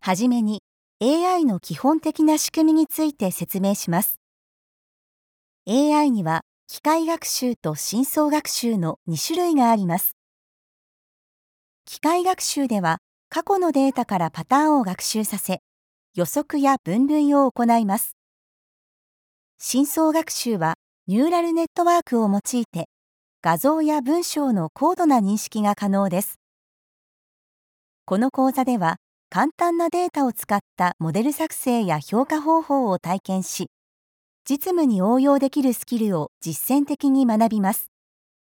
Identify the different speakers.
Speaker 1: はじめに AI の基本的な仕組みについて説明します。AI には機械学習と深層学習の2種類があります。機械学習では過去のデータからパターンを学習させ、予測や分類を行います。深層学習はニューラルネットワークを用いて画像や文章の高度な認識が可能です。この講座では簡単なデータを使ったモデル作成や評価方法を体験し、実務に応用できるスキルを実践的に学びます。